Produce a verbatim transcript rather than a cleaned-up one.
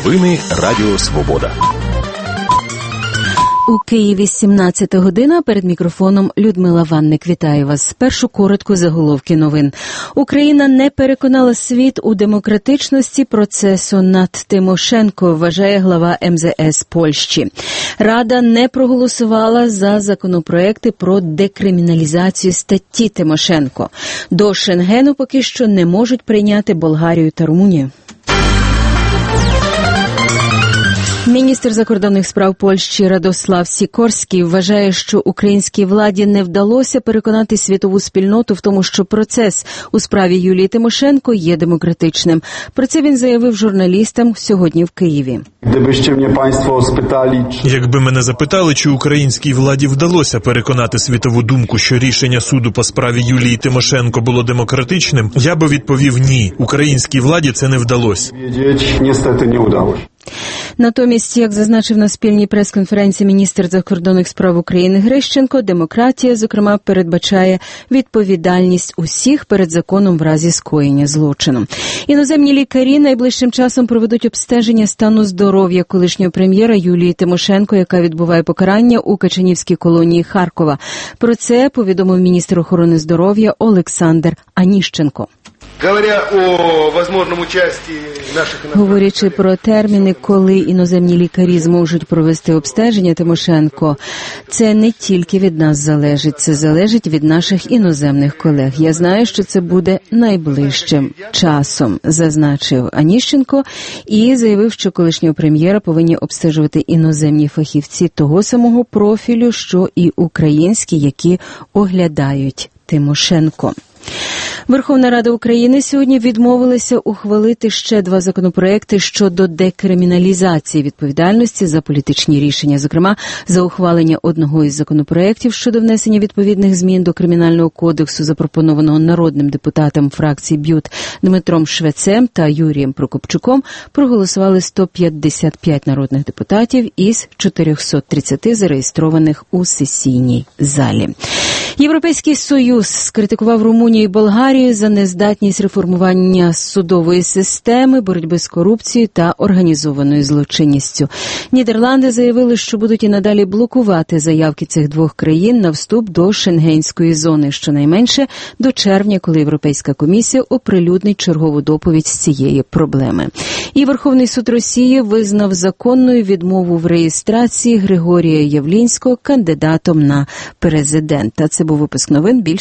Новини Радіо Свобода. У Києві сімнадцята година, перед мікрофоном Людмила Ванник. Вітаю вас. Спершу коротко заголовки новин. Україна не переконала світ у демократичності процесу над Тимошенко, вважає глава ем зе ес Польщі. Рада не проголосувала за законопроекти про декриміналізацію статті Тимошенко. До Шенгену поки що не можуть прийняти Болгарію та Румунію. Міністр закордонних справ Польщі Радослав Сікорський вважає, що українській владі не вдалося переконати світову спільноту в тому, що процес у справі Юлії Тимошенко є демократичним. Про це він заявив журналістам сьогодні в Києві. Якби мене запитали, чи українській владі вдалося переконати світову думку, що рішення суду по справі Юлії Тимошенко було демократичним, я би відповів ні. Українській владі це не вдалося. Натомість, як зазначив на спільній прес-конференції міністр закордонних справ України Грищенко, демократія, зокрема, передбачає відповідальність усіх перед законом в разі скоєння злочину. Іноземні лікарі найближчим часом проведуть обстеження стану здоров'я колишнього прем'єра Юлії Тимошенко, яка відбуває покарання у Качанівській колонії Харкова. Про це повідомив міністр охорони здоров'я Олександр Аніщенко. Говорячи про терміни, коли іноземні лікарі зможуть провести обстеження Тимошенко, це не тільки від нас залежить, це залежить від наших іноземних колег. Я знаю, що це буде найближчим часом, зазначив Аніщенко і заявив, що колишнього прем'єра повинні обстежувати іноземні фахівці того самого профілю, що і українські, які оглядають Тимошенко. Верховна Рада України сьогодні відмовилася ухвалити ще два законопроекти щодо декриміналізації відповідальності за політичні рішення. Зокрема, за ухвалення одного із законопроєктів щодо внесення відповідних змін до Кримінального кодексу, запропонованого народним депутатом фракції БЮТ Дмитром Швецем та Юрієм Прокопчуком, проголосували сто п'ятдесят п'ять народних депутатів із чотириста тридцять зареєстрованих у сесійній залі. Європейський Союз скритикував Румунію і Болгарію за нездатність реформування судової системи, боротьби з корупцією та організованою злочинністю. Нідерланди заявили, що будуть і надалі блокувати заявки цих двох країн на вступ до Шенгенської зони, щонайменше до червня, коли Європейська комісія оприлюднить чергову доповідь з цієї проблеми. І Верховний суд Росії визнав законною відмову в реєстрації Григорія Явлінського кандидатом на президента. Це був випуск новин. Більше